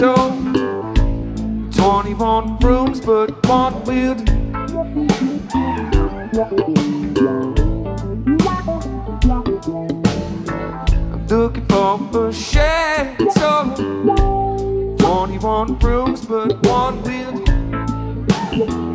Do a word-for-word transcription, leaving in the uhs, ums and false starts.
door. Twenty-one rooms, but one will do. I'm looking for a chateau. Twenty-one rooms, but one will do.